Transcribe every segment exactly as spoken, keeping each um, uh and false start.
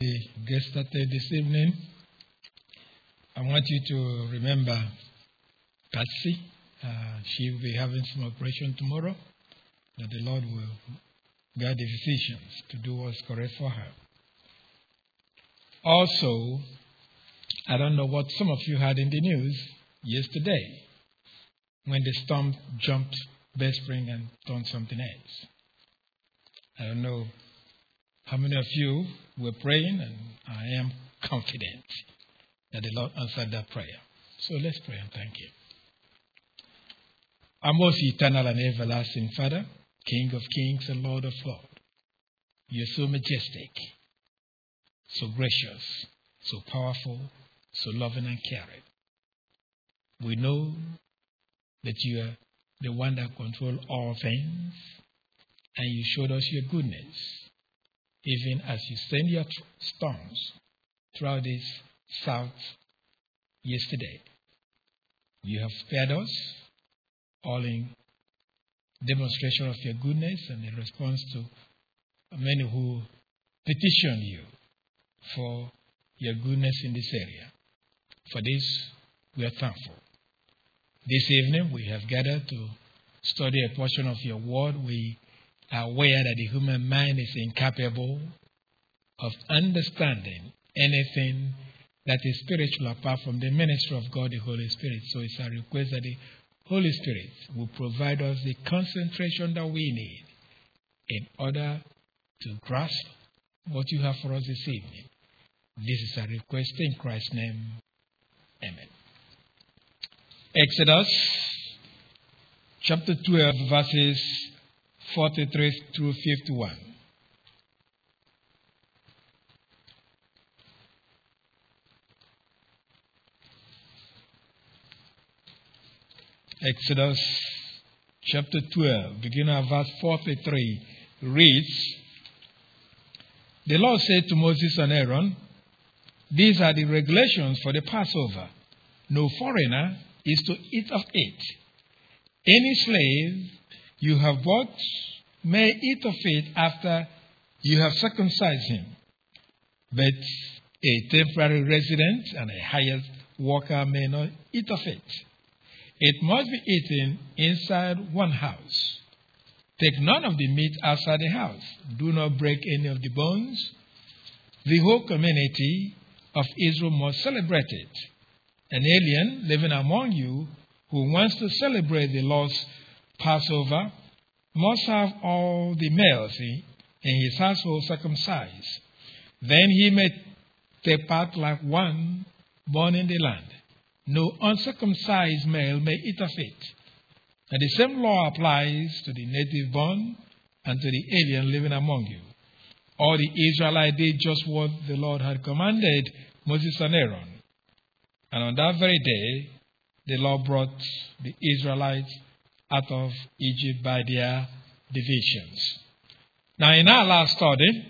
Get started this evening. I want you to remember Patsy. Uh, she will be having some operation tomorrow. That the Lord will guide the physicians to do what's correct for her. Also, I don't know what some of you had in the news yesterday when the storm jumped Bay Spring and turned something else. I don't know how many of you were praying, and I am confident that the Lord answered that prayer. So let's pray and thank Him. Our most eternal and everlasting Father, King of kings and Lord of lords, you are so majestic, so gracious, so powerful, so loving and caring. We know that you are the one that controls all things, and you showed us your goodness, even as you send your storms throughout this south yesterday. You have spared us, all in demonstration of your goodness and in response to many who petition you for your goodness in this area. For this, we are thankful. This evening, we have gathered to study a portion of your word. We are aware that the human mind is incapable of understanding anything that is spiritual apart from the ministry of God, the Holy Spirit. So it's a request that the Holy Spirit will provide us the concentration that we need in order to grasp what you have for us this evening. This is a request in Christ's name. Amen. Exodus chapter twelve, verses forty-three through fifty-one. Exodus chapter twelve, beginning at verse forty-three, reads, The Lord said to Moses and Aaron, These are the regulations for the Passover. No foreigner is to eat of it. Any slave you have bought may eat of it after you have circumcised him. But a temporary resident and a hired worker may not eat of it. It must be eaten inside one house. Take none of the meat outside the house. Do not break any of the bones. The whole community of Israel must celebrate it. An alien living among you who wants to celebrate the Lord's Passover must have all the males in his household circumcised. Then he may take part like one born in the land. No uncircumcised male may eat of it. And the same law applies to the native born and to the alien living among you. All the Israelites did just what the Lord had commanded Moses and Aaron. And on that very day, the Lord brought the Israelites out of Egypt by their divisions. Now, in our last study,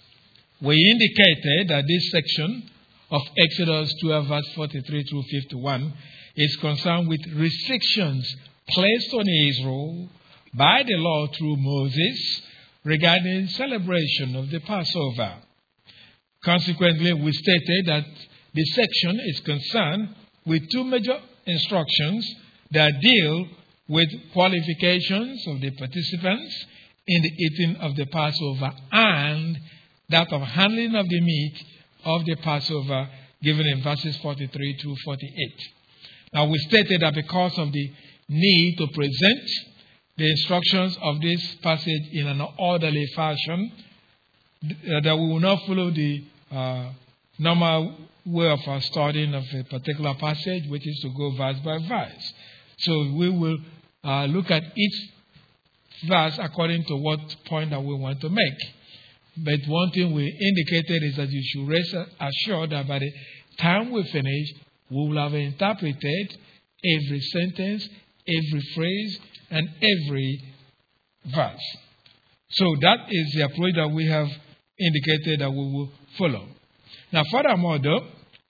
we indicated that this section of Exodus twelve, verse forty-three through fifty-one is concerned with restrictions placed on Israel by the Lord through Moses regarding celebration of the Passover. Consequently, we stated that the section is concerned with two major instructions that deal with qualifications of the participants in the eating of the Passover and that of handling of the meat of the Passover, given in verses forty-three to forty-eight. Now, we stated that because of the need to present the instructions of this passage in an orderly fashion, that we will not follow the uh, normal way of our studying of a particular passage, which is to go verse by verse. So we will uh, look at each verse according to what point that we want to make. But one thing we indicated is that you should rest assured that by the time we finish, we will have interpreted every sentence, every phrase, and every verse. So that is the approach that we have indicated that we will follow. Now, furthermore, though,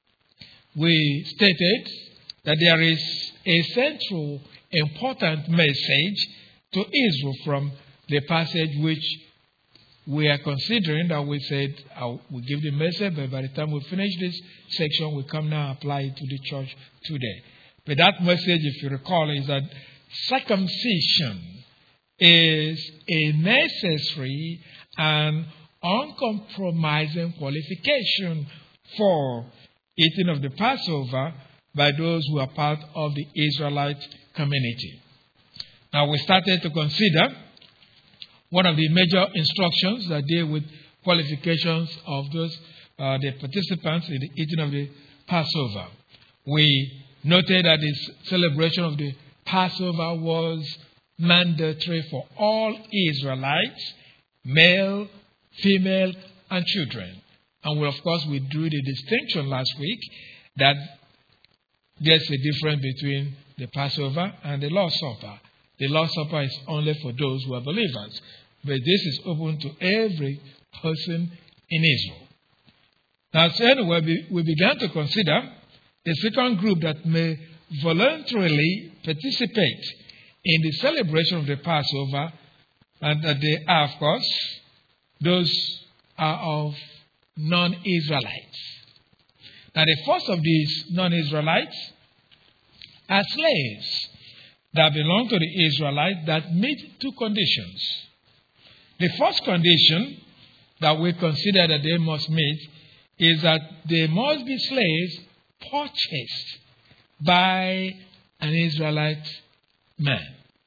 we stated that there is a central important message to Israel from the passage which we are considering that we said uh, we give the message, but by the time we finish this section, we come now and apply it to the church today. But that message, if you recall, is that circumcision is a necessary and uncompromising qualification for eating of the Passover by those who are part of the Israelite community. Now, we started to consider one of the major instructions that deal with qualifications of those uh, the participants in the eating of the Passover. We noted that the celebration of the Passover was mandatory for all Israelites, male, female, and children. And we, of course, we drew the distinction last week that there's a difference between the Passover and the Lord's Supper. The Lord's Supper is only for those who are believers, but this is open to every person in Israel. Now, so anyway, we began to consider the second group that may voluntarily participate in the celebration of the Passover, and that they are, of course, those are of non-Israelites. Now, the first of these non-Israelites are slaves that belong to the Israelites that meet two conditions. The first condition that we consider that they must meet is that they must be slaves purchased by an Israelite man.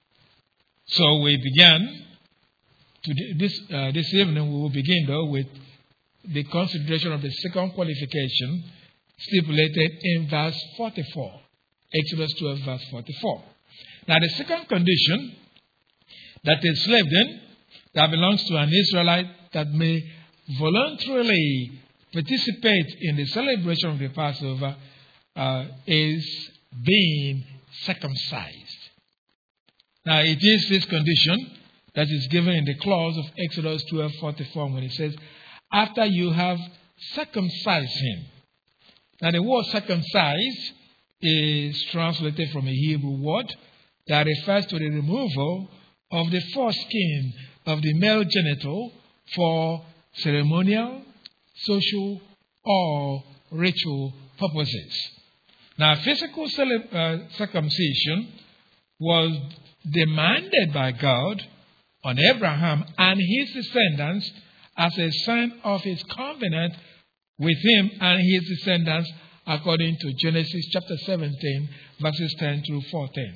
So we began, to this, uh, this evening we will begin though with the consideration of the second qualification stipulated in verse forty-four. Exodus twelve, verse forty-four. Now, the second condition that a slave then that belongs to an Israelite that may voluntarily participate in the celebration of the Passover uh, is being circumcised. Now, it is this condition that is given in the clause of Exodus twelve forty-four when it says, after you have circumcised him. Now, the word circumcised is translated from a Hebrew word that refers to the removal of the foreskin of the male genital for ceremonial, social, or ritual purposes. Now, physical uh, circumcision was demanded by God on Abraham and his descendants as a sign of his covenant with him and his descendants, according to Genesis chapter seventeen, verses ten through fourteen.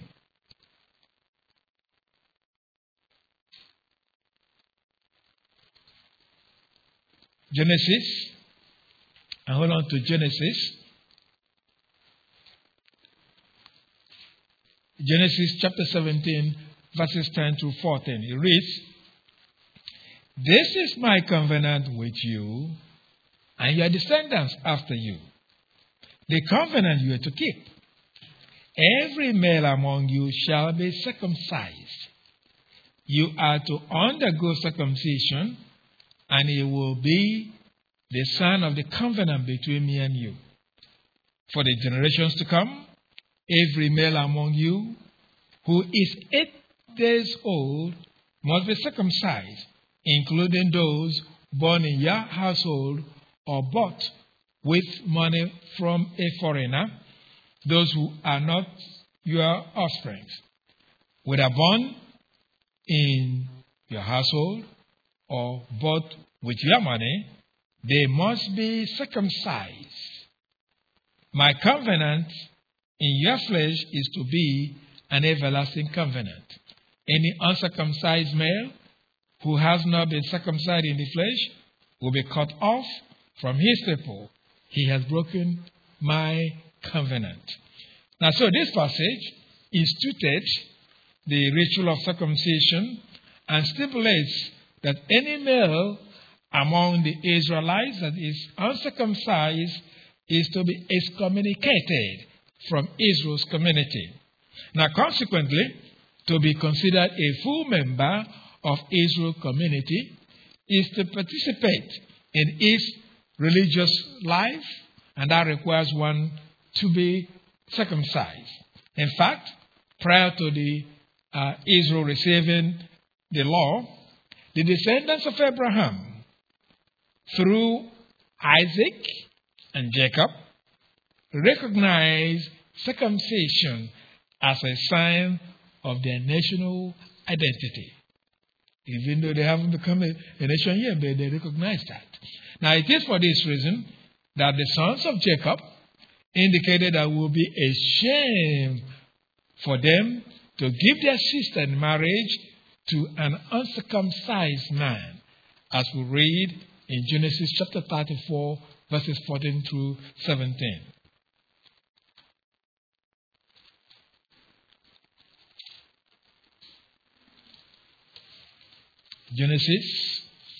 Genesis, and hold on to Genesis. Genesis chapter seventeen, verses ten through fourteen. It reads, this is my covenant with you and your descendants after you, the covenant you are to keep. Every male among you shall be circumcised. You are to undergo circumcision, and it will be the sign of the covenant between me and you. For the generations to come, every male among you who is eight days old must be circumcised, including those born in your household or bought with money from a foreigner, those who are not your offspring, whether born in your household or bought with your money, they must be circumcised. My covenant in your flesh is to be an everlasting covenant. Any uncircumcised male who has not been circumcised in the flesh will be cut off from his people. He has broken my covenant. Now, so this passage instituted the ritual of circumcision and stipulates that any male among the Israelites that is uncircumcised is to be excommunicated from Israel's community. Now, consequently, to be considered a full member of Israel's community is to participate in its religious life, and that requires one to be circumcised. In fact, prior to the uh, Israel receiving the law, the descendants of Abraham, through Isaac and Jacob, recognize circumcision as a sign of their national identity. Even though they haven't become a, a nation yet, but they recognize that. Now, it is for this reason that the sons of Jacob indicated that it will be a shame for them to give their sister in marriage to an uncircumcised man, as we read in Genesis chapter thirty-four, verses fourteen through seventeen. Genesis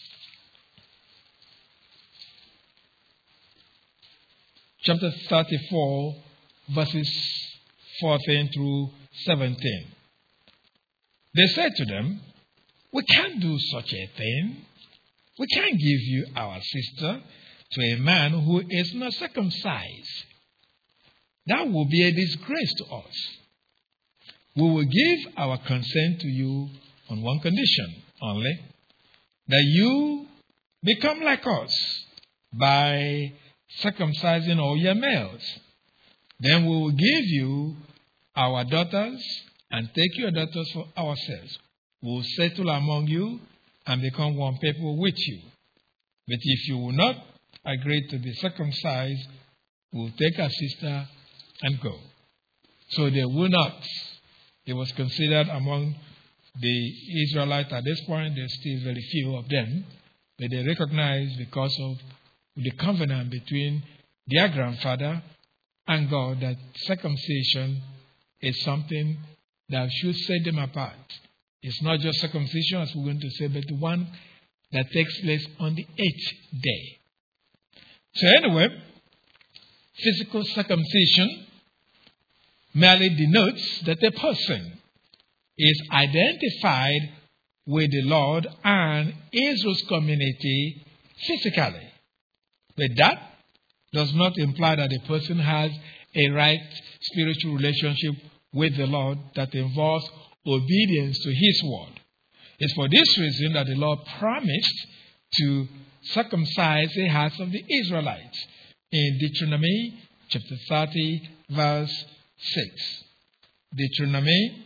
chapter thirty-four, verses fourteen through seventeen. They said to them, "We can't do such a thing. We can't give you our sister to a man who is not circumcised. That will be a disgrace to us. We will give our consent to you on one condition only, that you become like us by circumcising all your males. Then we will give you our daughters and take your daughters for ourselves. We will settle among you and become one people with you. But if you will not agree to be circumcised, we will take our sister and go." So they will not. It was considered among the Israelites at this point, there's still very few of them, but they recognized because of the covenant between their grandfather and God that circumcision is something that should set them apart. It's not just circumcision, as we're going to say, but the one that takes place on the eighth day. So anyway, physical circumcision merely denotes that a person is identified with the Lord and Israel's community physically. But that does not imply that a person has a right spiritual relationship with the Lord that involves obedience to His word. It's for this reason that the Lord promised to circumcise the hearts of the Israelites in Deuteronomy chapter thirty, verse six. Deuteronomy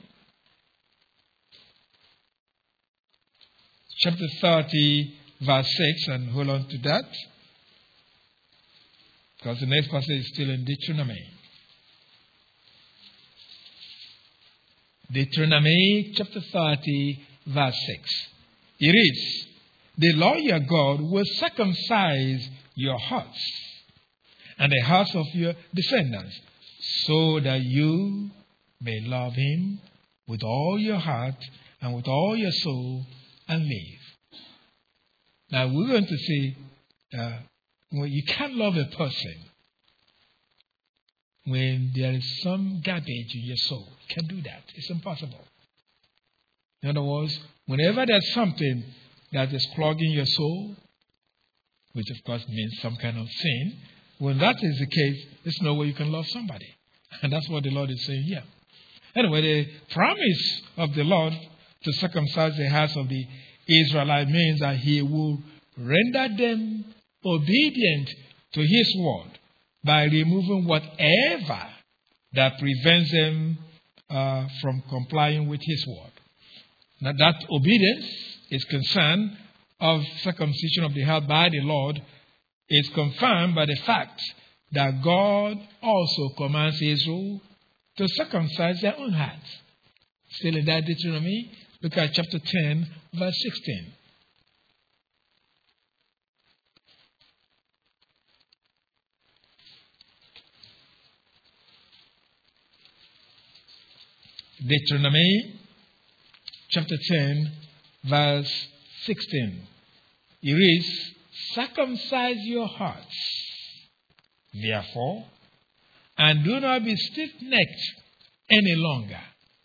chapter thirty, verse six, and hold on to that, because the next passage is still in Deuteronomy. Deuteronomy chapter thirty, verse six. It reads, "The Lord your God will circumcise your hearts and the hearts of your descendants, so that you may love Him with all your heart and with all your soul and live." Now we're going to see, uh, well, you can't love a person when there is some garbage in your soul. You can't do that. It's impossible. In other words, whenever there's something that is clogging your soul, which of course means some kind of sin, when that is the case, there's no way you can love somebody. And that's what the Lord is saying here. Anyway, the promise of the Lord to circumcise the hearts of the Israelites means that He will render them obedient to His word by removing whatever that prevents them uh, from complying with His word. Now, that obedience is concerned of circumcision of the heart by the Lord is confirmed by the fact that God also commands Israel to circumcise their own hearts. Still in that Deuteronomy, look at chapter ten, verse sixteen. Deuteronomy chapter ten, verse sixteen. It reads, "Circumcise your hearts, therefore, and do not be stiff-necked any longer."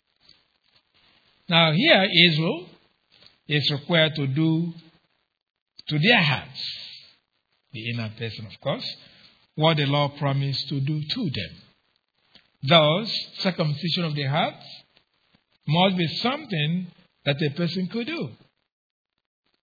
Now here Israel is required to do to their hearts, the inner person of course, what the Lord promised to do to them. Thus, circumcision of the heart must be something that a person could do.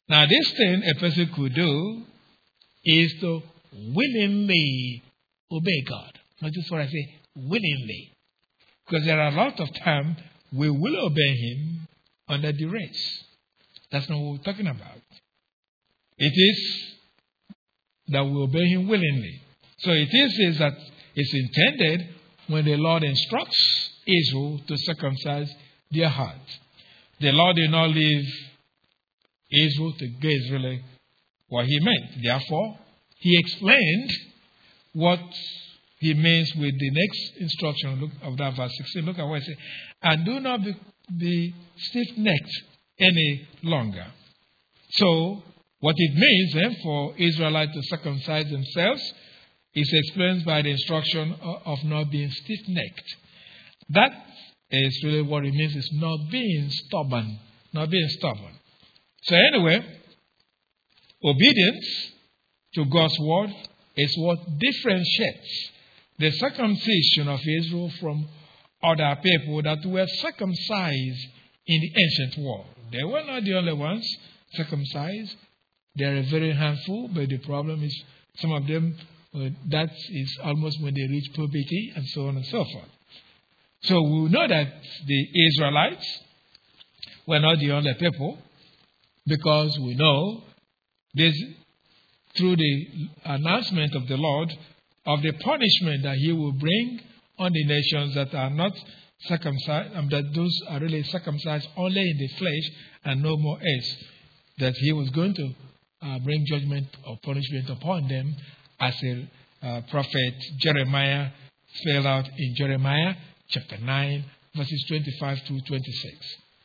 Now, this thing a person could do is to willingly obey God. Notice what I say, willingly. Because there are a lot of times we will obey Him under duress. That's not what we're talking about. It is that we obey Him willingly. So it is, is that it's intended when the Lord instructs Israel to circumcise their heart. The Lord did not leave Israel to guess really what He meant. Therefore, He explained what He means with the next instruction. Look of that verse sixteen. Look at what it says. And do not be, be stiff-necked any longer. So, what it means then for Israelites to circumcise themselves is explained by the instruction of not being stiff-necked. That is really what it means, is not being stubborn. Not being stubborn. So anyway, obedience to God's word is what differentiates the circumcision of Israel from other people that were circumcised in the ancient world. They were not the only ones circumcised. They are a very handful, but the problem is some of them, uh, that is almost when they reach puberty and so on and so forth. So we know that the Israelites were not the only people, because we know this through the announcement of the Lord of the punishment that He will bring on the nations that are not circumcised, and that those are really circumcised only in the flesh and no more else, that He was going to uh, bring judgment or punishment upon them, as a uh, prophet Jeremiah spelled out in Jeremiah chapter nine, verses twenty-five to twenty-six.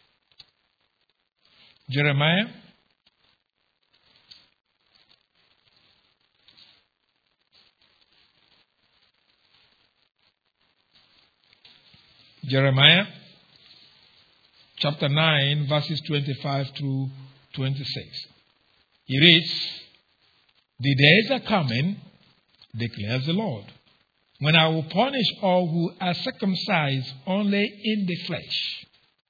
Jeremiah Jeremiah chapter nine, verses twenty-five through twenty-six. He reads, "The days are coming, declares the Lord, when I will punish all who are circumcised only in the flesh.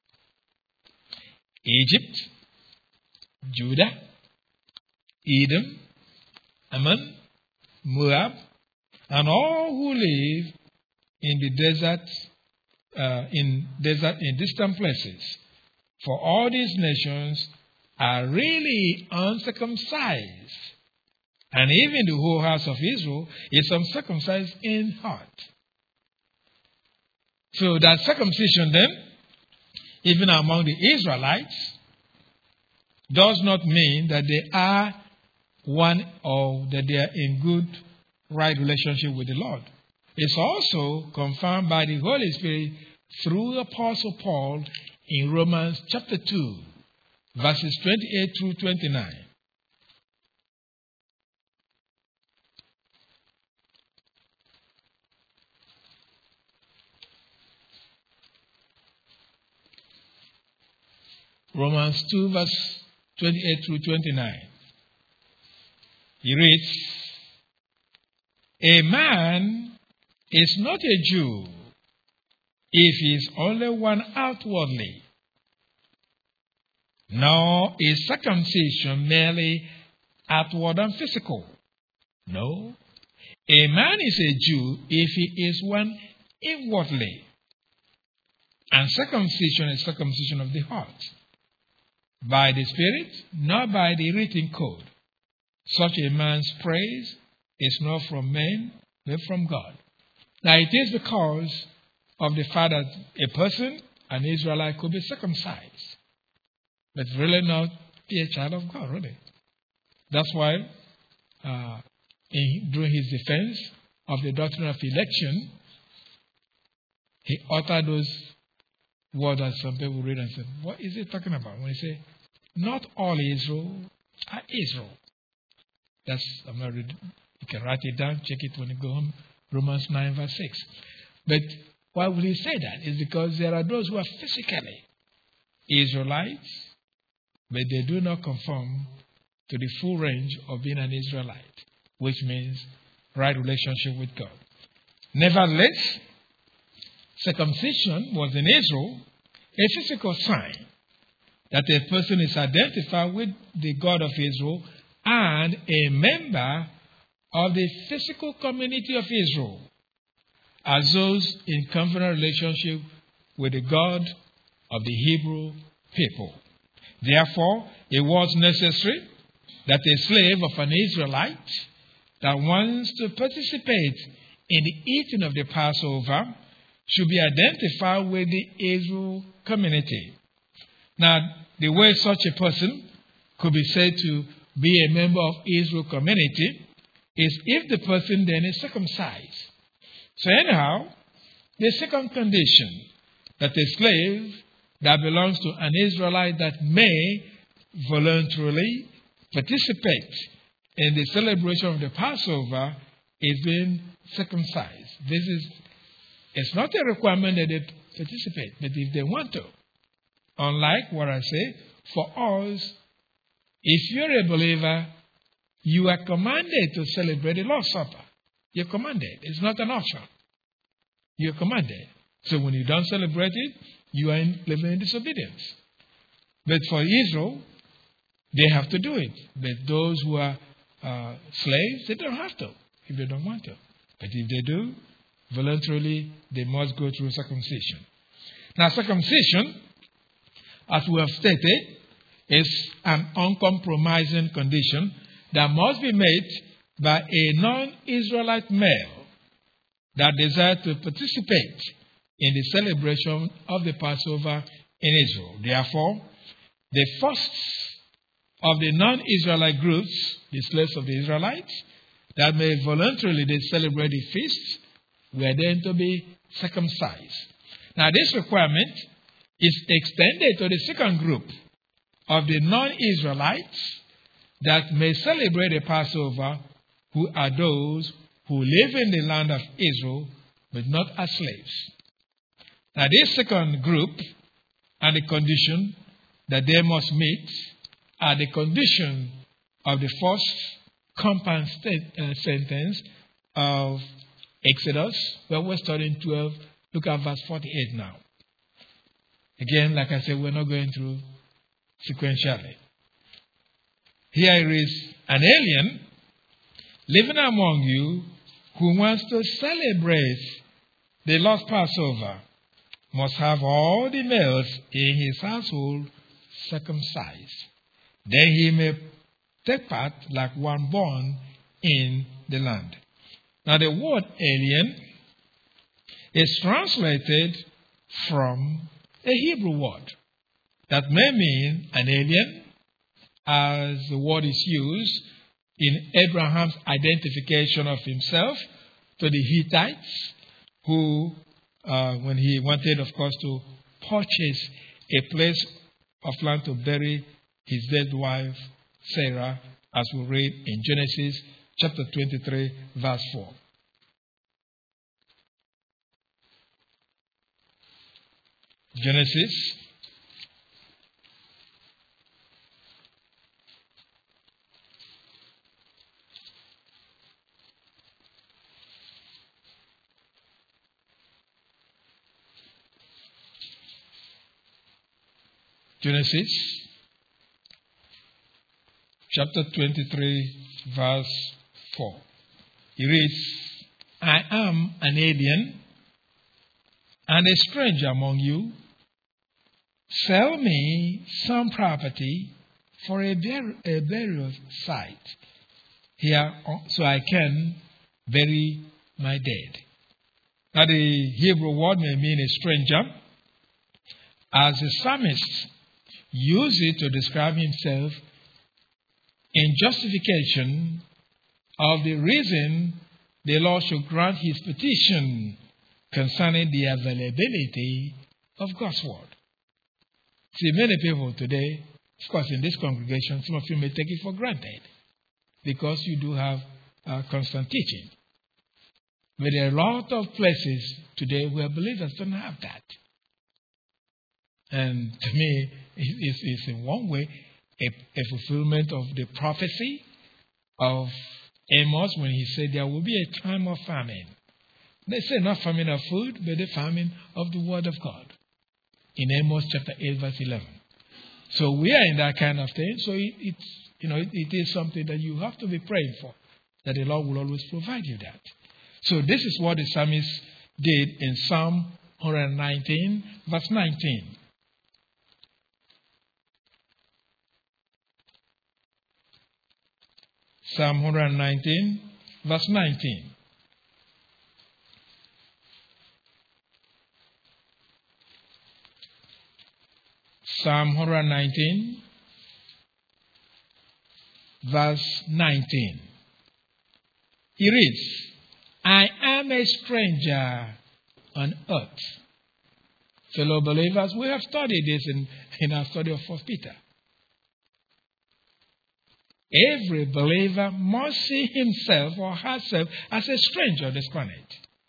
Egypt, Judah, Edom, Ammon, Moab, and all who live in the desert, uh, in desert, in distant places. For all these nations are really uncircumcised, and even the whole house of Israel is uncircumcised in heart." So that circumcision then, even among the Israelites, does not mean that they are one or that they are in good, right relationship with the Lord. It's also confirmed by the Holy Spirit through Apostle Paul in Romans chapter two, verses twenty-eight through twenty-nine. Romans two, verse twenty-eight through twenty-nine. He reads, "A man is not a Jew if he is only one outwardly, nor is circumcision merely outward and physical. No, a man is a Jew if he is one inwardly, and circumcision is circumcision of the heart, by the Spirit, not by the written code. Such a man's praise is not from men, but from God." Now it is because of the fact that a person, an Israelite, could be circumcised, but really not be a child of God, really. That's why uh, in, during his defense of the doctrine of election, he uttered those words that some people read and said, what is he talking about? When he said, not all Israel are Israel. That's, I'm not reading. You can write it down, check it when you go home. Romans nine, verse six. But why will he say that? It's because there are those who are physically Israelites, but they do not conform to the full range of being an Israelite, which means right relationship with God. Nevertheless, circumcision was in Israel a physical sign that a person is identified with the God of Israel and a member of the physical community of Israel as those in covenant relationship with the God of the Hebrew people. Therefore, it was necessary that a slave of an Israelite that wants to participate in the eating of the Passover should be identified with the Israel community. Now, the way such a person could be said to be a member of Israel community is if the person then is circumcised. So anyhow, the second condition, that a slave that belongs to an Israelite that may voluntarily participate in the celebration of the Passover is being circumcised. This is, it's not a requirement that they participate, but if they want to. Unlike what I say, for us, if you're a believer, you are commanded to celebrate the Lord's Supper. You're commanded. It's not an option. You're commanded. So when you don't celebrate it, you are in, living in disobedience. But for Israel, they have to do it. But those who are uh, slaves, they don't have to if they don't want to. But if they do, voluntarily, they must go through circumcision. Now, circumcision, as we have stated, is an uncompromising condition that must be made by a non-Israelite male that desires to participate in the celebration of the Passover in Israel. Therefore, the first of the non-Israelite groups, the slaves of the Israelites, that may voluntarily they celebrate the feast, were then to be circumcised. Now, this requirement is extended to the second group of the non-Israelites that may celebrate the Passover, who are those who live in the land of Israel, but not as slaves. Now, this second group and the condition that they must meet are the condition of the first compound state, uh, sentence of Exodus, where we're studying twelve. Look at verse forty-eight now. Again, like I said, we're not going through sequentially. Here it is, an alien living among you who wants to celebrate the Lord's Passover must have all the males in his household circumcised. Then he may take part like one born in the land. Now the word alien is translated from a Hebrew word that may mean an alien, as the word is used in Abraham's identification of himself to the Hittites, who, uh, when he wanted, of course, to purchase a place of land to bury his dead wife, Sarah, as we read in Genesis chapter twenty-three, verse four. Genesis Genesis chapter twenty-three, verse four. He reads, I am an alien and a stranger among you. Sell me some property for a, bur- a burial site here so I can bury my dead. Now the Hebrew word may mean a stranger, as the psalmist used it to describe himself in justification of the reason the Lord should grant his petition concerning the availability of God's word. See, many people today, of course, in this congregation, some of you may take it for granted because you do have uh, constant teaching. But there are a lot of places today where believers don't have that. And to me, it's, it's in one way a, a fulfillment of the prophecy of Amos when he said there will be a time of famine. They say not famine of food, but the famine of the word of God. In Amos chapter eight, verse eleven. So we are in that kind of thing. So it, it's, you know, it, it is something that you have to be praying for, that the Lord will always provide you that. So this is what the psalmist did in Psalm one nineteen, verse nineteen. Psalm one nineteen, verse nineteen. Psalm one nineteen, verse nineteen. He reads, I am a stranger on earth. Fellow believers, we have studied this in, in our study of First Peter. Every believer must see himself or herself as a stranger on this planet.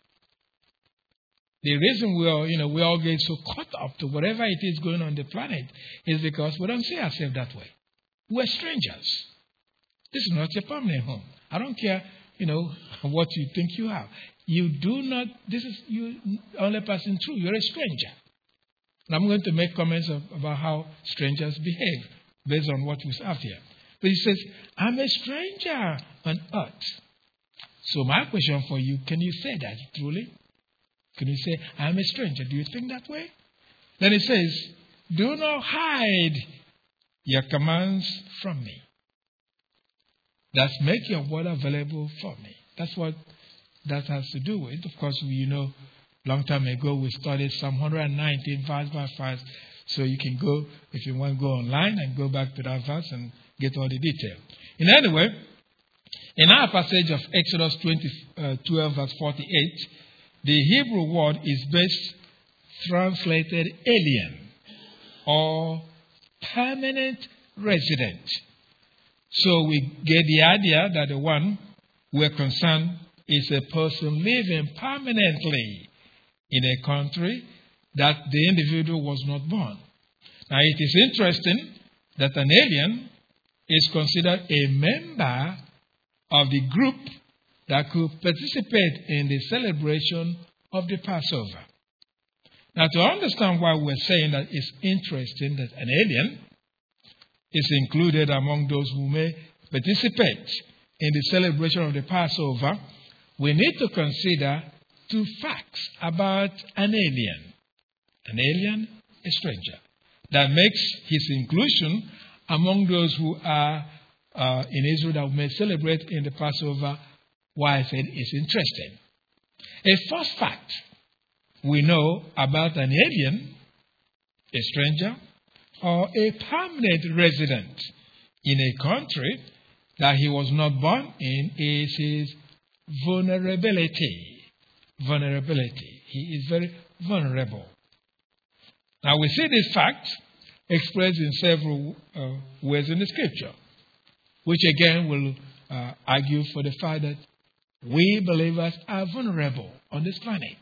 The reason we all, you know, we all get so caught up to whatever it is going on the planet is because we don't see ourselves that way. We're strangers. This is not your permanent home. I don't care, you know, what you think you have. You do not, this is you only passing through. You're a stranger. And I'm going to make comments of, about how strangers behave based on what we have here. But he says, I'm a stranger on earth. So my question for you, can you say that truly? Can you say, I'm a stranger? Do you think that way? Then it says, do not hide your commands from me. That's make your word available for me. That's what that has to do with. Of course, we, you know, long time ago we studied Psalm one nineteen, verse by verse. So you can go, if you want to go online and go back to that verse and get all the detail. In any way, in our passage of Exodus twenty, uh, twelve, verse forty-eight, the Hebrew word is best translated alien or permanent resident. So we get the idea that the one we're concerned is a person living permanently in a country that the individual was not born. Now it is interesting that an alien is considered a member of the group that could participate in the celebration of the Passover. Now, to understand why we're saying that it's interesting that an alien is included among those who may participate in the celebration of the Passover, we need to consider two facts about an alien. An alien, a stranger, that makes his inclusion among those who are uh, in Israel that may celebrate in the Passover, why I said it's interesting. A first fact we know about an alien, a stranger, or a permanent resident in a country that he was not born in is his vulnerability. Vulnerability. He is very vulnerable. Now we see this fact expressed in several uh, ways in the scripture, which again will uh, argue for the fact that we believers are vulnerable on this planet.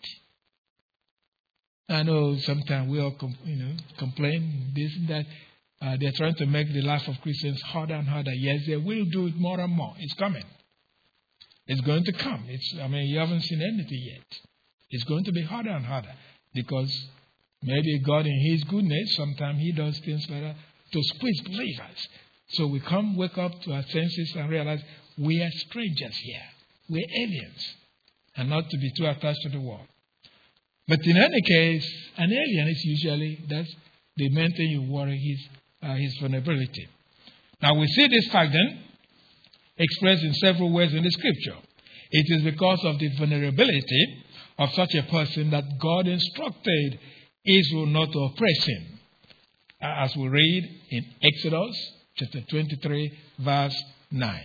I know sometimes we all com- you know, complain this and that. Uh, they're trying to make the life of Christians harder and harder. Yes, they will do it more and more. It's coming. It's going to come. It's, I mean, you haven't seen anything yet. It's going to be harder and harder because maybe God in His goodness, sometimes He does things like that to squeeze believers. So we come, wake up to our senses and realize we are strangers here. We're aliens and not to be too attached to the world. But in any case, an alien is usually, that's the main thing you worry, his, uh, his vulnerability. Now we see this fact then expressed in several ways in the scripture. It is because of the vulnerability of such a person that God instructed Israel not to oppress him. As we read in Exodus chapter twenty-three, verse nine.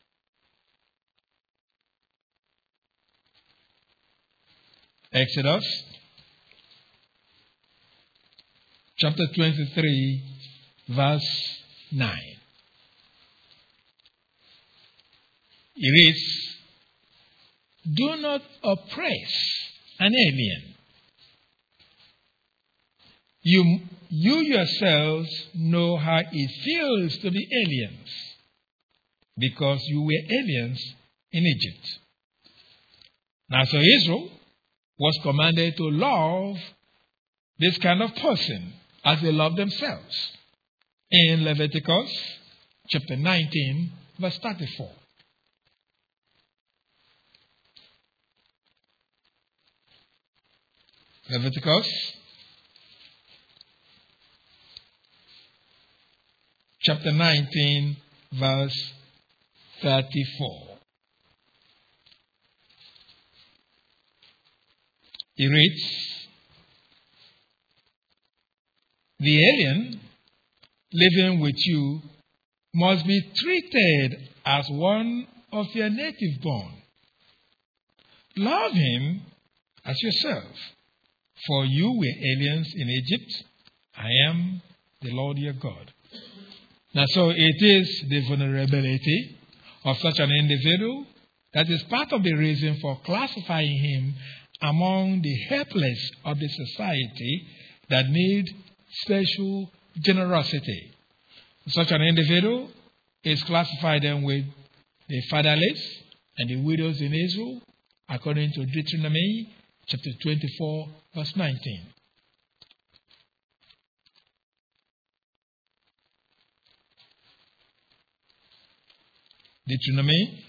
Exodus chapter twenty-three, verse nine. It reads, do not oppress an alien. You, you yourselves know how it feels to be aliens, because you were aliens in Egypt. Now, so Israel was commanded to love this kind of person as they love themselves. in Leviticus chapter nineteen, verse thirty-four. Leviticus chapter nineteen, verse thirty-four. He reads, "The alien living with you must be treated as one of your native born. Love him as yourself, for you were aliens in Egypt. I am the Lord your God." Now, so it is the vulnerability of such an individual that is part of the reason for classifying him among the helpless of the society that need special generosity. Such an individual is classified then with the fatherless and the widows in Israel, according to Deuteronomy chapter twenty-four, verse nineteen. Deuteronomy.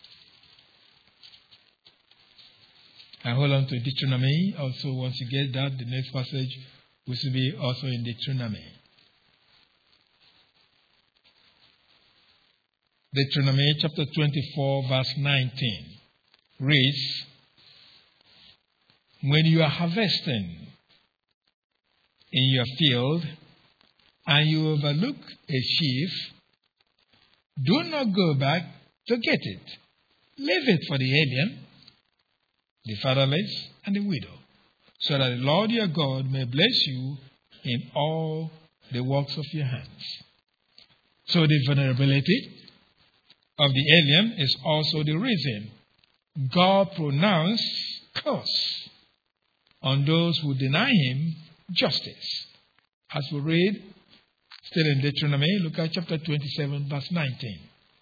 I hold on to Deuteronomy. Also, once you get that, the next passage will be also in Deuteronomy. Deuteronomy chapter twenty-four, verse nineteen reads, "When you are harvesting in your field and you overlook a sheaf, do not go back to get it. Leave it for the alien, the fatherless, and the widow, so that the Lord your God may bless you in all the works of your hands." So the vulnerability of the alien is also the reason God pronounced curse on those who deny him justice. As we read, still in Deuteronomy, look at chapter twenty-seven, verse nineteen.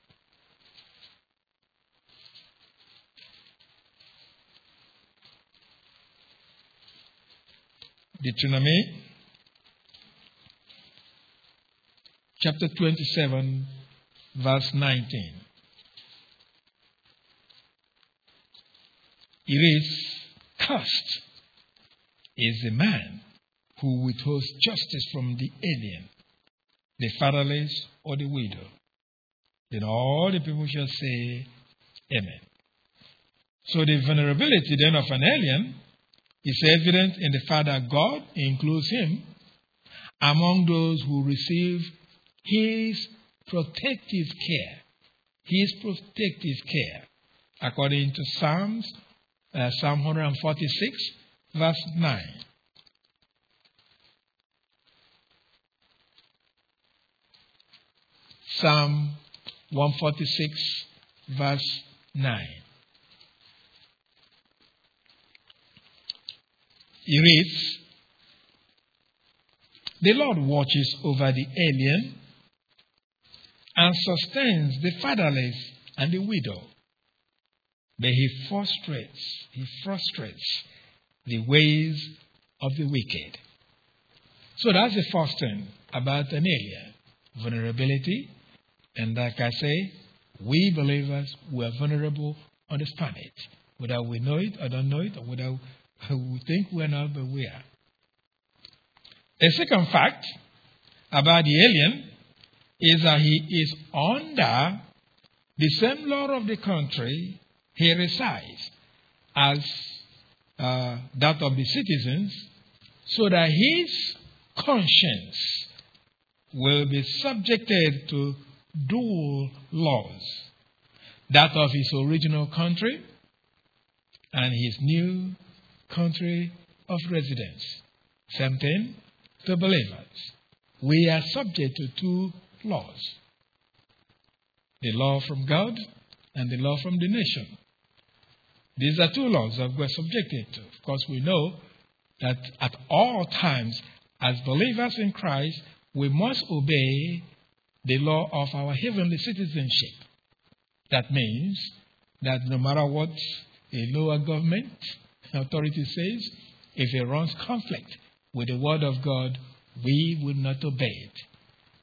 Deuteronomy chapter twenty-seven, verse nineteen. It is, "Cursed is the man who withholds justice from the alien, the fatherless, or the widow." Then all the people shall say, Amen. So the vulnerability then of an alien is evident in the fact that God includes him among those who receive his protective care. His protective care, according to Psalms, uh, Psalm one forty-six, verse nine. Psalm one forty-six, verse nine. It reads, "The Lord watches over the alien and sustains the fatherless and the widow, but he frustrates, he frustrates the ways of the wicked." So that's the first thing about an alien, vulnerability. And like I say, we believers, we are vulnerable on this planet, whether we know it or don't know it, or whether we think we're not, but we are. A second fact about the alien is that he is under the same law of the country he resides as uh, that of the citizens, so that his conscience will be subjected to dual laws, that of his original country and his new country of residence. Same thing to believers. We are subject to two laws, the law from God and the law from the nation. These are two laws that we're subjected to. Of course, we know that at all times, as believers in Christ, we must obey the law of our heavenly citizenship. That means that no matter what a lower government authority says, if it runs conflict with the word of God, we will not obey it.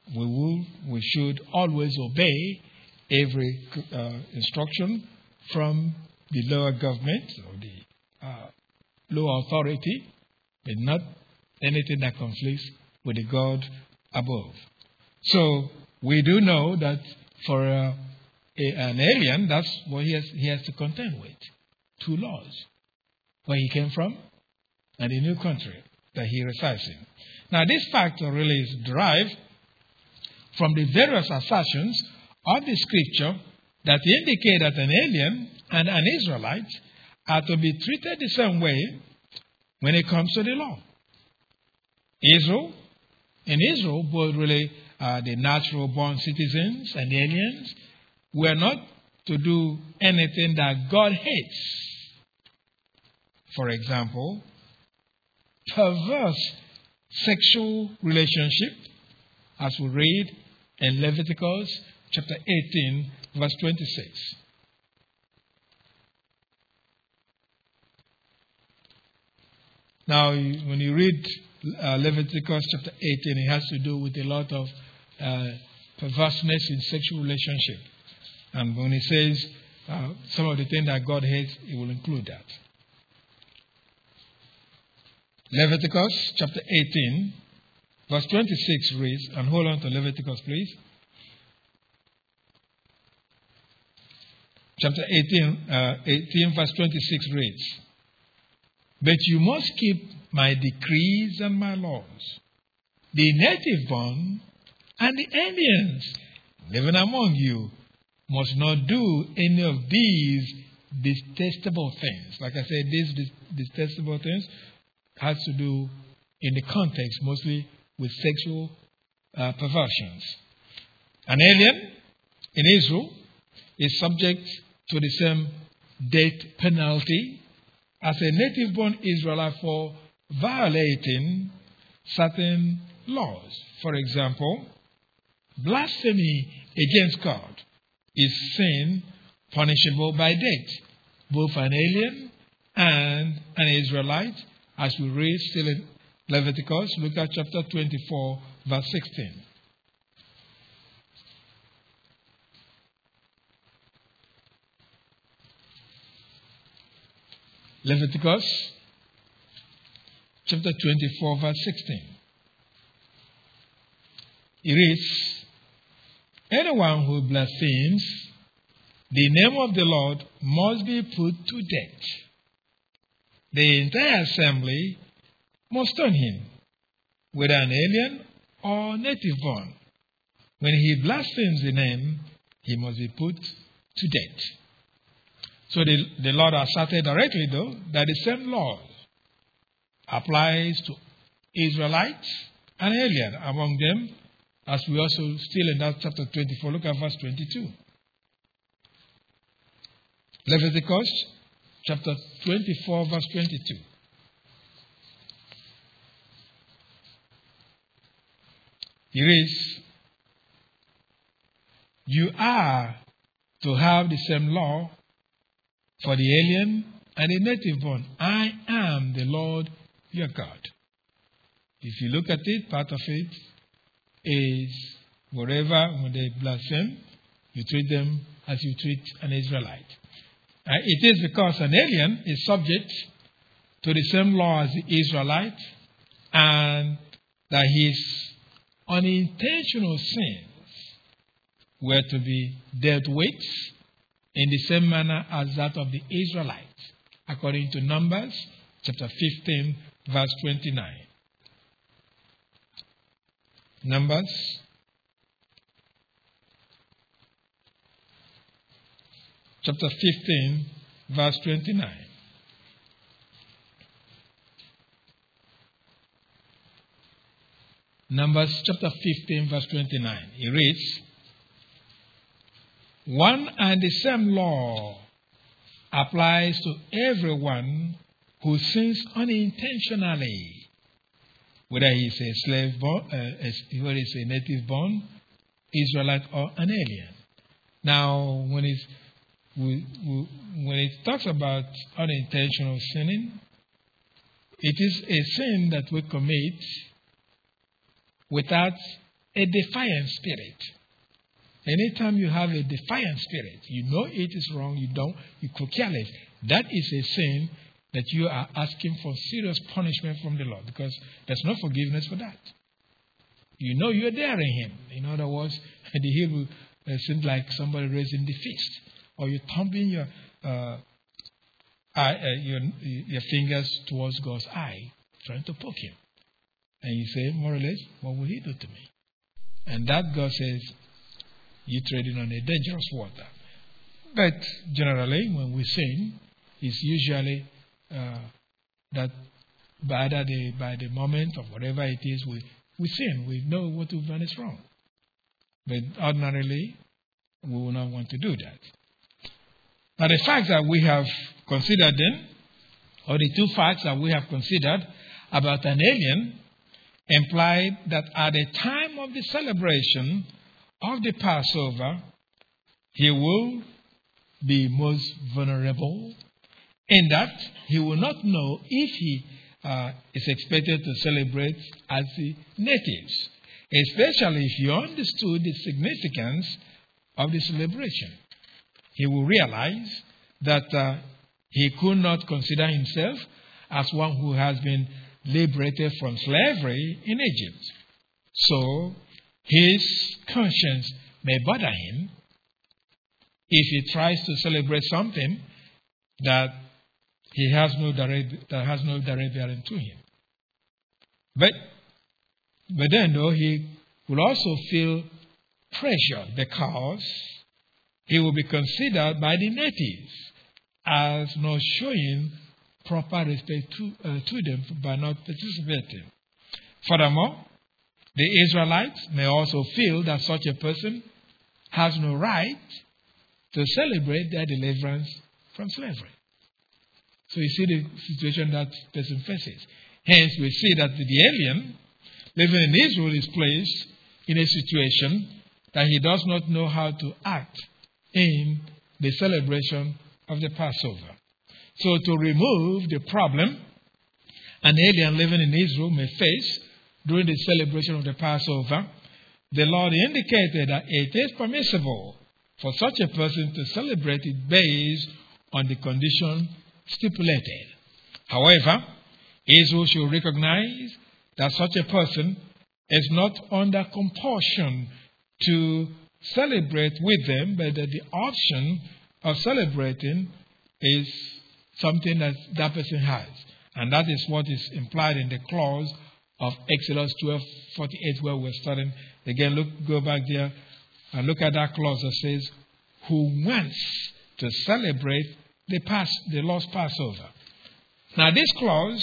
we will, we should always obey every uh, instruction from the lower government or the uh, lower authority, but not anything that conflicts with the God above. So we do know that for uh, a, an alien, that's what he has, he has to contend with. Two laws. Where he came from and the new country that he resides in. Now this factor really is derived from the various assertions of the scripture that indicate that an alien and an Israelite are to be treated the same way when it comes to the law. Israel, in Israel, both really uh, the natural born citizens and aliens were not to do anything that God hates. For example, perverse sexual relationship, as we read in Leviticus chapter eighteen, verse twenty-six. Now, when you read uh, Leviticus chapter eighteen, it has to do with a lot of uh, perverseness in sexual relationship. And when he says uh, some of the things that God hates, it will include that. Leviticus chapter eighteen, verse twenty-six reads, and hold on to Leviticus, please. Chapter eighteen, uh, eighteen, verse twenty-six reads, but you must keep my decrees and my laws. The native born and the aliens living among you must not do any of these detestable things. Like I said, these detestable things has to do in the context mostly with sexual uh, perversions. An alien in Israel is subject to the same death penalty as a native-born Israelite for violating certain laws. For example, blasphemy against God is sin punishable by death, both an alien and an Israelite, as we read still in Leviticus. Look at chapter twenty-four, verse sixteen. Leviticus chapter twenty-four, verse sixteen. It reads, anyone who blasphemes the name of the Lord must be put to death. The entire assembly must stone him, whether an alien or native born. When he blasphemes the name, he must be put to death. So the, the Lord asserted directly, though, that the same law applies to Israelites and alien among them, as we also still in that chapter twenty-four. Look at verse twenty-two. Leviticus chapter twenty-four, verse twenty-two. It reads, you are to have the same law for the alien and the native born. I am the Lord your God. If you look at it, part of it is wherever when they blaspheme, you treat them as you treat an Israelite. Uh, it is because an alien is subject to the same law as the Israelite, and that his unintentional sins were to be dealt with in the same manner as that of the Israelites, according to Numbers chapter fifteen, verse twenty-nine. Numbers chapter fifteen, verse twenty-nine. Numbers chapter fifteen, verse twenty-nine. It reads, one and the same law applies to everyone who sins unintentionally, whether he is a slave born, uh, whether he is a native born, Israelite, or an alien. Now, when it's, we, we, when it talks about unintentional sinning, it is a sin that we commit without a defiant spirit. Anytime you have a defiant spirit, you know it is wrong, you don't, you could care less. That is a sin that you are asking for serious punishment from the Lord, because there's no forgiveness for that. You know you're daring him. In other words, the Hebrew uh, seems like somebody raising the fist, or you're thumping your uh, eye, uh, your your fingers towards God's eye, trying to poke him. And you say, more or less, what will he do to me? And that God says, you're treading on a dangerous water. But generally, when we sin, it's usually uh, that by the, by the moment of whatever it is, we, we sin. We know what we've done is wrong. But ordinarily, we will not want to do that. Now, the facts that we have considered then, or the two facts that we have considered about an alien, implied that at the time of the celebration of the Passover, he will be most vulnerable, in that he will not know if he uh, is expected to celebrate as the natives, especially if he understood the significance of the celebration. He will realize that uh, he could not consider himself as one who has been liberated from slavery in Egypt. So his conscience may bother him if he tries to celebrate something that he has no direct, that has no direct bearing to him. But, but then though, he will also feel pressure because he will be considered by the natives as not showing proper respect to, uh, to them by not participating. Furthermore, the Israelites may also feel that such a person has no right to celebrate their deliverance from slavery. So you see the situation that person faces. Hence, we see that the alien living in Israel is placed in a situation that he does not know how to act in the celebration of the Passover. So to remove the problem an alien living in Israel may face during the celebration of the Passover, the Lord indicated that it is permissible for such a person to celebrate it based on the condition stipulated. However, Israel should recognize that such a person is not under compulsion to celebrate with them, but that the option of celebrating is something that that person has. And that is what is implied in the clause of Exodus twelve forty-eight, where we're studying. Again, look, go back there and look at that clause that says, who wants to celebrate the, Pas- the Lord's Passover. Now, this clause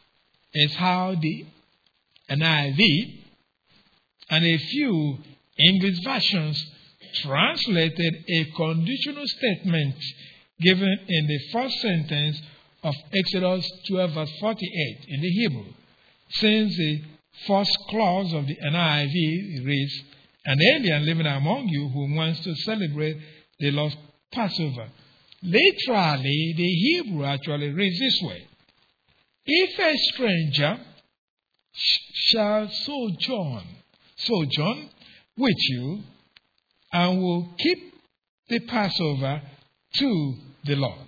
is how the N I V and a few English versions translated a conditional statement given in the first sentence of Exodus twelve verse forty-eight in the Hebrew. Since the first clause of the N I V reads, an alien living among you who wants to celebrate the Lord's Passover. Literally, the Hebrew actually reads this way. If a stranger shall sojourn, sojourn with you, and will keep the Passover to the Lord.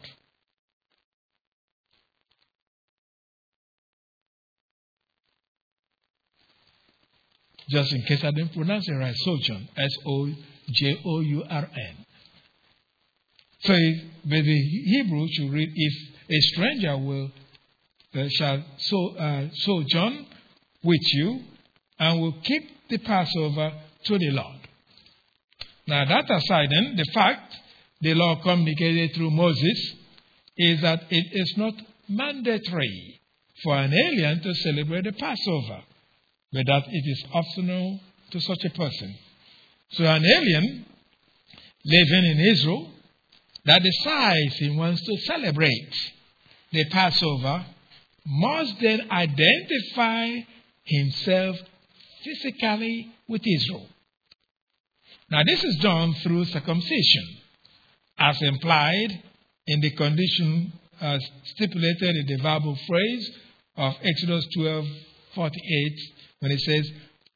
Just in case I didn't pronounce it right, sojourn, S O J O U R N. So, if, but the Hebrew should read, if a stranger will uh, shall so, uh, sojourn with you, and will keep the Passover to the Lord. Now, that aside, then, the fact the law communicated through Moses is that it is not mandatory for an alien to celebrate the Passover, but that it is optional to such a person. So an alien living in Israel that decides he wants to celebrate the Passover must then identify himself physically with Israel. Now, this is done through circumcision, as implied in the condition as stipulated in the verbal phrase of Exodus twelve forty-eight, when it says,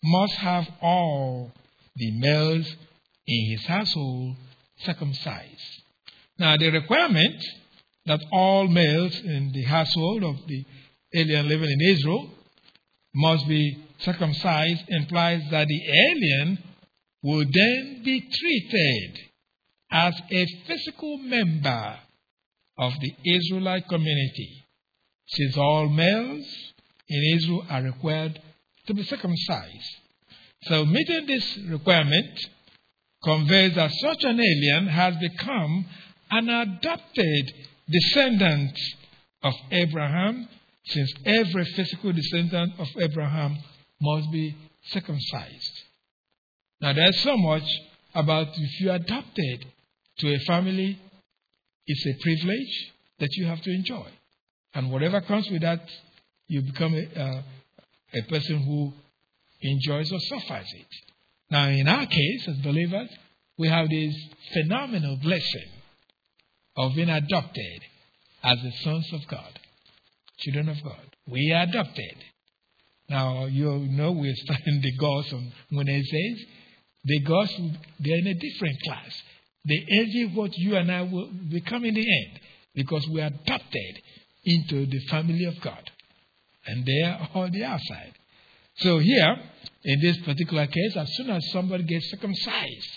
must have all the males in his household circumcised. Now, the requirement that all males in the household of the alien living in Israel must be circumcised implies that the alien will then be treated as a physical member of the Israelite community, since all males in Israel are required to be circumcised. So meeting this requirement conveys that such an alien has become an adopted descendant of Abraham, since every physical descendant of Abraham must be circumcised. Now, there's so much about if you're adopted to a family, it's a privilege that you have to enjoy. And whatever comes with that, you become a, uh, a person who enjoys or suffers it. Now, in our case, as believers, we have this phenomenal blessing of being adopted as the sons of God, children of God. We are adopted. Now, you know we're studying the gods on Wednesdays. The gods, they're in a different class. They envy what you and I will become in the end, because we are adopted into the family of God. And they are on the outside. So here, in this particular case, as soon as somebody gets circumcised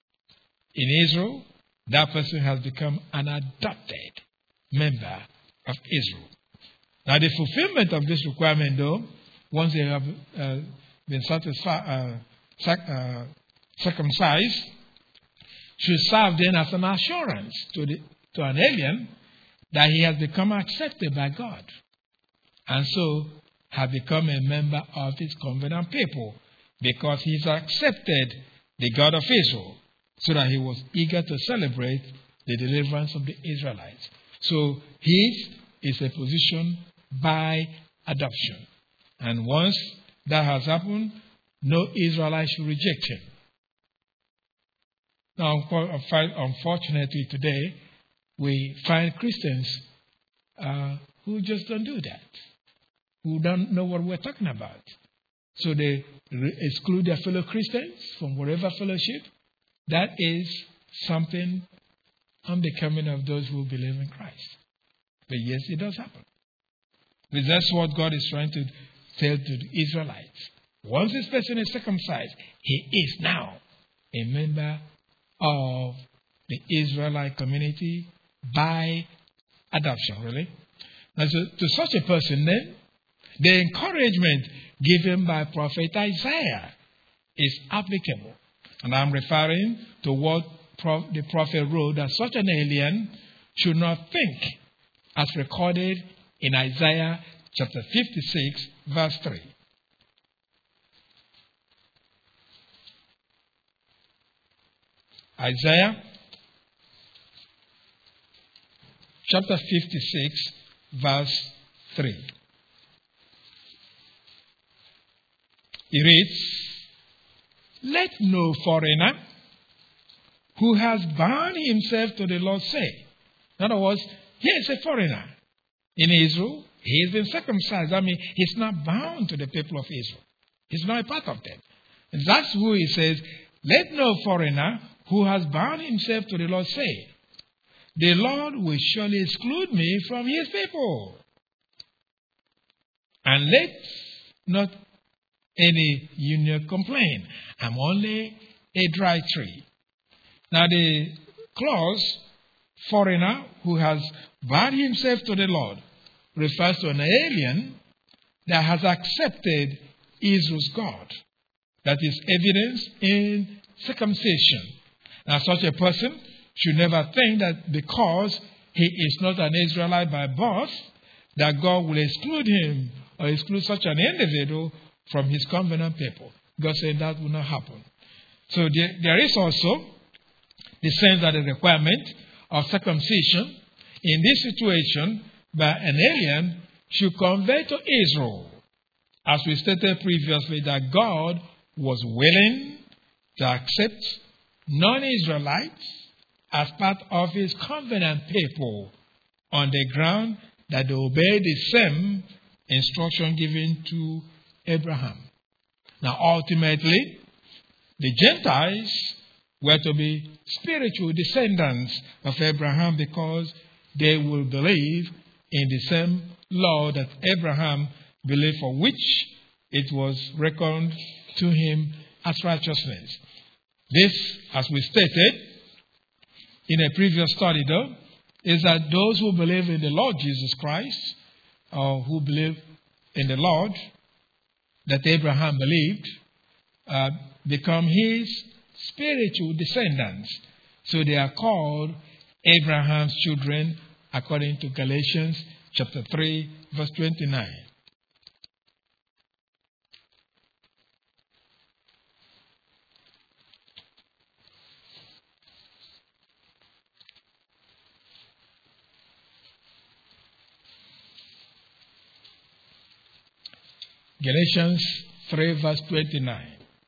in Israel, that person has become an adopted member of Israel. Now, the fulfillment of this requirement, though, once they have uh, been satisfied, uh, sac- uh, circumcised, should serve then as an assurance to, the, to an alien that he has become accepted by God, and so have become a member of his covenant people, because he's accepted the God of Israel, so that he was eager to celebrate the deliverance of the Israelites. So his is a position by adoption. And once that has happened, no Israelite should reject him. Now, unfortunately today, we find Christians uh, who just don't do that, who don't know what we're talking about. So they re- exclude their fellow Christians from whatever fellowship. That is something unbecoming of those who believe in Christ. But yes, it does happen. But that's what God is trying to tell to the Israelites. Once this person is circumcised, he is now a member of the Israelite community by adoption, really. Now, so to such a person, then, the encouragement given by Prophet Isaiah is applicable. And I'm referring to what prof- the prophet wrote, that such an alien should not think, as recorded in Isaiah chapter fifty-six, verse three. Isaiah chapter fifty-six, verse three. It reads, "Let no foreigner who has bound himself to the Lord say." In other words, he is a foreigner in Israel. He has been circumcised. I mean, he's not bound to the people of Israel. He's not a part of them. And that's who he says, "Let no foreigner who has bound himself to the Lord say, the Lord will surely exclude me from his people. And let not any union complain. I'm only a dry tree." Now the clause, foreigner who has bound himself to the Lord, refers to an alien that has accepted Israel's God. That is evidenced in circumcision. Now such a person should never think that because he is not an Israelite by birth, that God will exclude him or exclude such an individual from his covenant people. God said that will not happen. So there, there is also the sense that the requirement of circumcision in this situation by an alien should convey to Israel, as we stated previously, that God was willing to accept non-Israelites as part of his covenant people on the ground that they obey the same instruction given to Abraham. Now, ultimately, the Gentiles were to be spiritual descendants of Abraham because they will believe in the same law that Abraham believed, for which it was reckoned to him as righteousness. This, as we stated in a previous study, though, is that those who believe in the Lord Jesus Christ, or who believe in the Lord that Abraham believed, uh, become his spiritual descendants. So they are called Abraham's children, according to Galatians chapter three, verse twenty-nine. Galatians three, verse twenty-nine.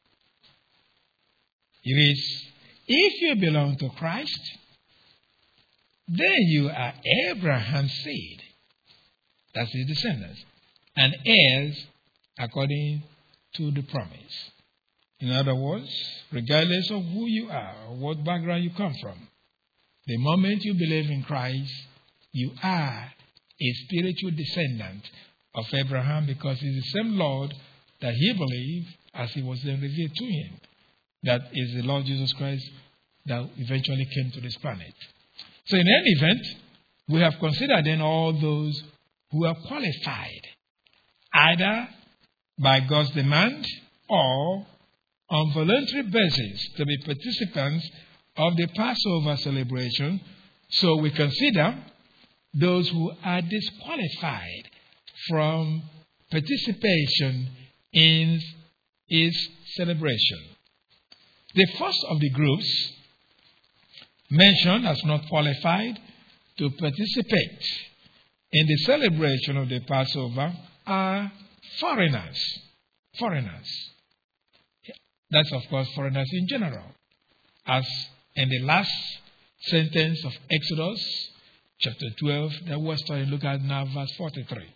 It is, if you belong to Christ, then you are Abraham's seed. That's his descendants. And heirs according to the promise. In other words, regardless of who you are or what background you come from, the moment you believe in Christ, you are a spiritual descendant of Abraham, because it's the same Lord that he believed as he was then revealed to him. That is the Lord Jesus Christ that eventually came to this planet. So in any event, we have considered then all those who are qualified, either by God's demand or on voluntary basis, to be participants of the Passover celebration. So we consider those who are disqualified from participation in his celebration. The first of the groups mentioned as not qualified to participate in the celebration of the Passover are foreigners. Foreigners. That's, of course, foreigners in general. As in the last sentence of Exodus chapter twelve that we're studying, look at now verse forty-three.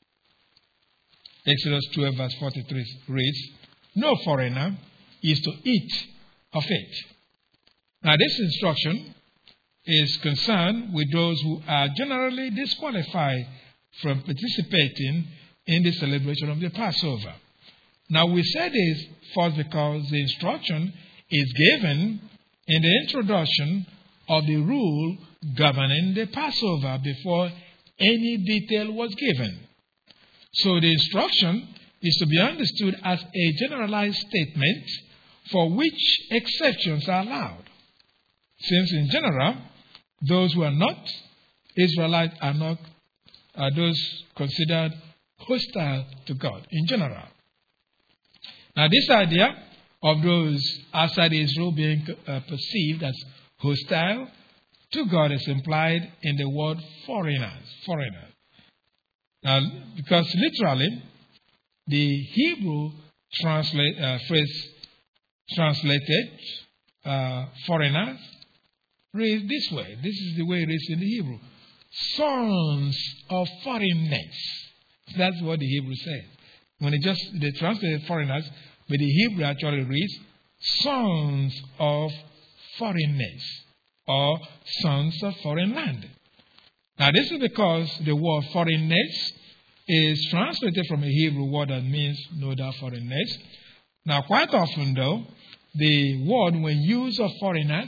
Exodus twelve, verse forty-three reads, "No foreigner is to eat of it." Now, this instruction is concerned with those who are generally disqualified from participating in the celebration of the Passover. Now, we say this first because the instruction is given in the introduction of the rule governing the Passover before any detail was given. So the instruction is to be understood as a generalized statement for which exceptions are allowed. Since in general, those who are not Israelites are not are those considered hostile to God in general. Now, this idea of those outside Israel being uh, perceived as hostile to God is implied in the word foreigners. Foreigners. Now, because literally, the Hebrew translate, uh, phrase translated uh, foreigners reads this way. This is the way it is in the Hebrew. Sons of foreignness. That's what the Hebrew says. When they just they translate foreigners, but the Hebrew actually reads sons of foreignness or sons of foreign land. Now, this is because the word foreignness is translated from a Hebrew word that means no doubt foreignness. Now, quite often, though, the word, when used of foreigners,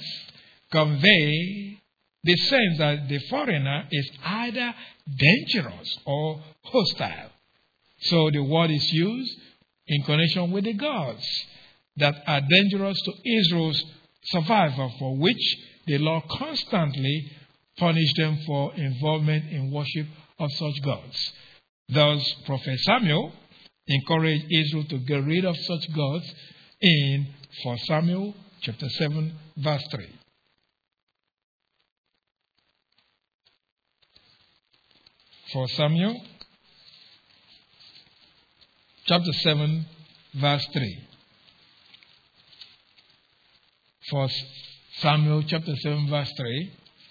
convey the sense that the foreigner is either dangerous or hostile. So the word is used in connection with the gods that are dangerous to Israel's survival, for which the Lord constantly punished them for involvement in worship of such gods. Thus, Prophet Samuel encouraged Israel to get rid of such gods in First Samuel chapter seven, verse three. First Samuel chapter seven, verse three. First Samuel chapter seven, verse three.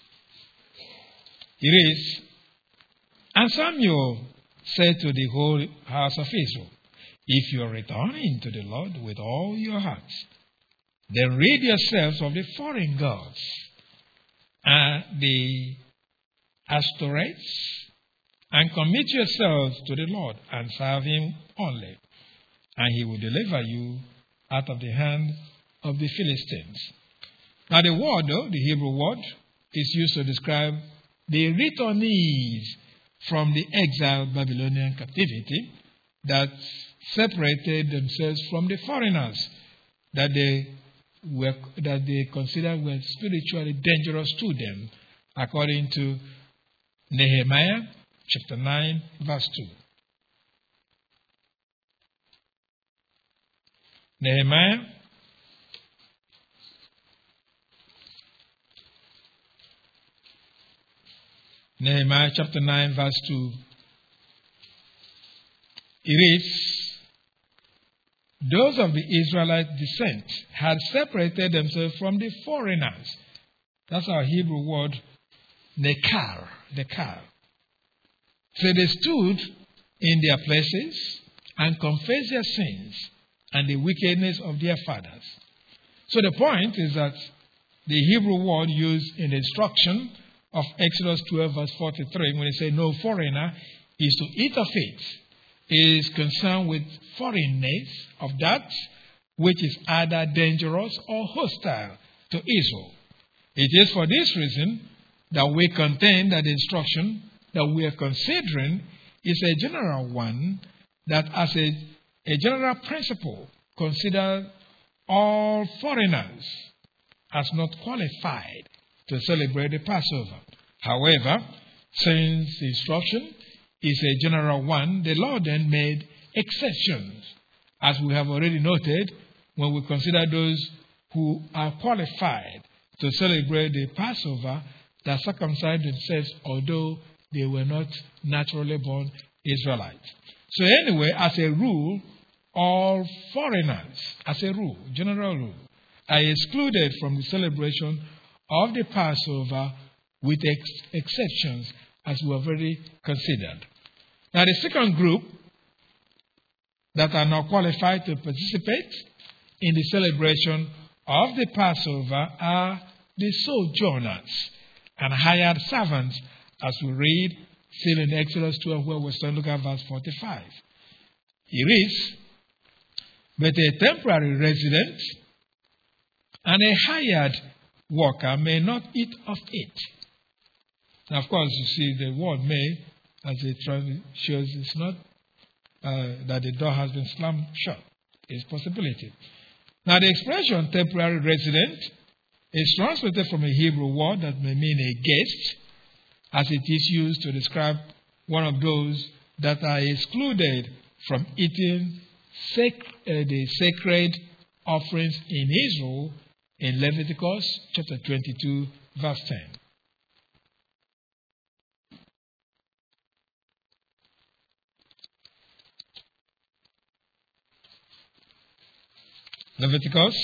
It is, "And Samuel said to the whole house of Israel, If you are returning to the Lord with all your hearts, then rid yourselves of the foreign gods and the Ashtoreths, and commit yourselves to the Lord and serve him only, and he will deliver you out of the hand of the Philistines. Now the word, though, the Hebrew word, is used to describe the returnees from the exiled Babylonian captivity that separated themselves from the foreigners that they were that they considered were spiritually dangerous to them, according to Nehemiah chapter nine, verse two. Nehemiah Nehemiah chapter nine, verse two. It reads, those of the Israelite descent had separated themselves from the foreigners. That's our Hebrew word, nekar, nekar. So they stood in their places and confessed their sins and the wickedness of their fathers. So the point is that the Hebrew word used in the instruction of Exodus twelve, verse forty-three, when it says no foreigner is to eat of it, is concerned with foreignness of that which is either dangerous or hostile to Israel. It is for this reason that we contend that the instruction that we are considering is a general one, that as a, a general principle, consider all foreigners as not qualified to celebrate the Passover. However, since the instruction is a general one, the Lord then made exceptions, as we have already noted, when we consider those who are qualified to celebrate the Passover that circumcised themselves, although they were not naturally born Israelites. So anyway, as a rule, all foreigners, as a rule, general rule, are excluded from the celebration of the Passover with ex- exceptions, as we have already considered. Now, the second group that are not qualified to participate in the celebration of the Passover are the sojourners and hired servants, as we read still in Exodus twelve, where we start look at verse forty-five. It reads, but a temporary resident and a hired worker may not eat of it. Now, of course, you see the word may, as it shows, it's not uh, that the door has been slammed shut. It's a possibility. Now, the expression temporary resident is translated from a Hebrew word that may mean a guest, as it is used to describe one of those that are excluded from eating sac- uh, the sacred offerings in Israel in Leviticus chapter twenty-two, verse ten. Leviticus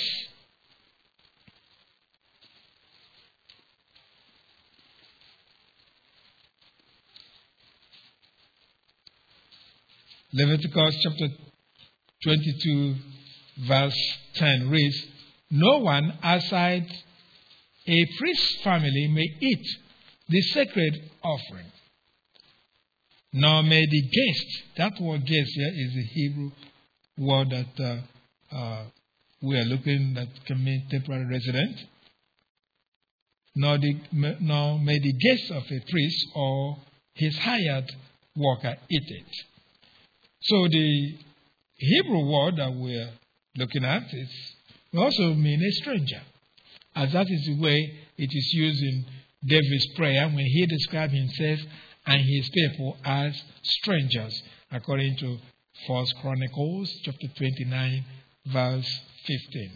Leviticus chapter twenty-two, verse ten reads, no one outside a priest's family may eat the sacred offering, nor may the guest. That word guest here is the Hebrew word that uh, uh, we are looking that can mean temporary resident, nor, the, nor may the guest of a priest or his hired worker eat it. So the Hebrew word that we are looking at is also mean a stranger, as that is the way it is used in David's prayer when he described himself and his people as strangers, according to First Chronicles chapter twenty-nine, verse fifteen.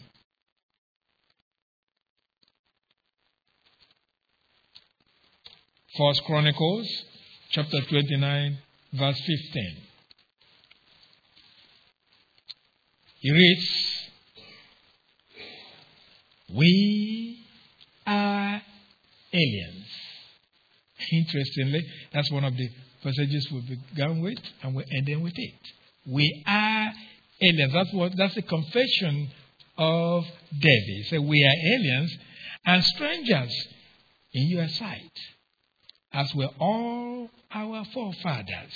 First Chronicles chapter twenty-nine, verse fifteen. It reads, we are aliens. Interestingly, that's one of the passages we began with, and we're ending with it. We are aliens. That's what that's the confession of David. So we are aliens and strangers in your sight, as were all our forefathers.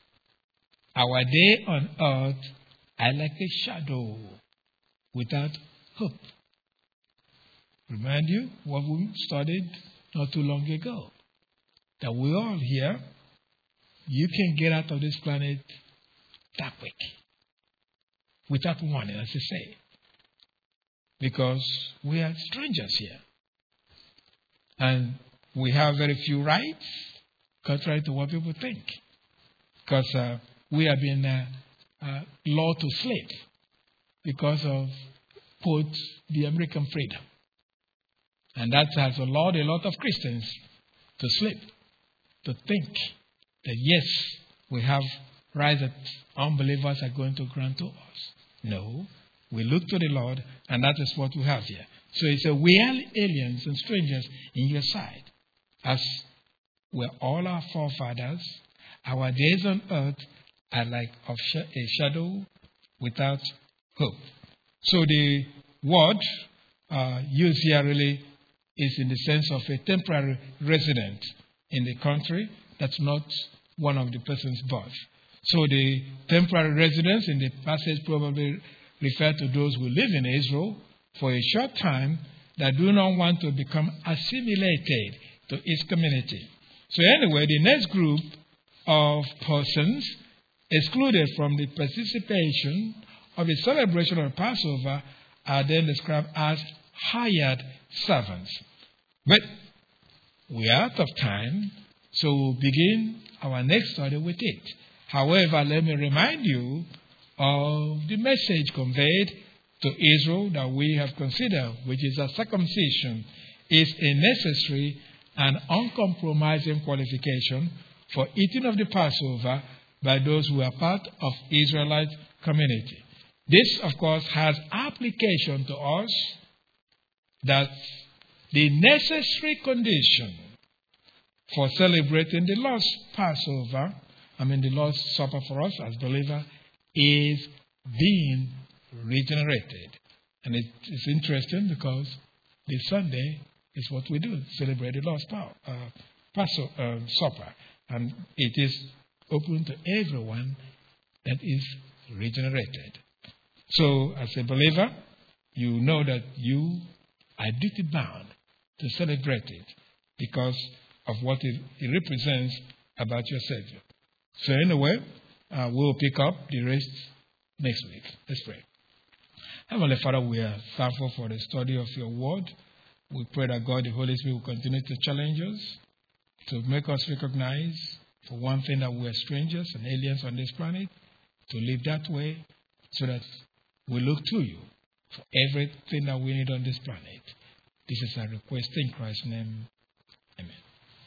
Our day on earth are like a shadow without hope. Remind you what we studied not too long ago. That we're all here. You can get out of this planet that quick. Without warning, as I say. Because we are strangers here. And we have very few rights, contrary to what people think. Because uh, we have been uh, uh, lured to sleep because of, quote, the American freedom. And that has allowed a lot of Christians to sleep, to think that yes, we have rights that unbelievers are going to grant to us. No, we look to the Lord, and that is what we have here. So it's a we are aliens and strangers in your sight, as were all our forefathers. Our days on earth are like of sh- a shadow without hope. So the word uh, used here really is in the sense of a temporary resident in the country. That's not one of the person's birth. So the temporary residents in the passage probably refer to those who live in Israel for a short time that do not want to become assimilated to its community. So anyway, the next group of persons excluded from the participation of the celebration of the Passover are then described as hired servants. But we are out of time, so we'll begin our next study with it. However, let me remind you of the message conveyed to Israel that we have considered, which is that circumcision is a necessary and uncompromising qualification for eating of the Passover by those who are part of Israelite community. This, of course, has application to us that the necessary condition for celebrating the Lord's Passover, I mean the Lord's Supper for us as believers, is being regenerated. And it is interesting because this Sunday is what we do, celebrate the Lord's uh, Passover uh, Supper. And it is open to everyone that is regenerated. So, as a believer, you know that you are duty bound to celebrate it because of what it, it represents about your Savior. So, anyway, uh, we'll pick up the rest next week. Let's pray. Heavenly Father, we are thankful for the study of your word. We pray that God, the Holy Spirit, will continue to challenge us, to make us recognize, for one thing, that we are strangers and aliens on this planet, to live that way so that we look to you for everything that we need on this planet. This is our request in Christ's name.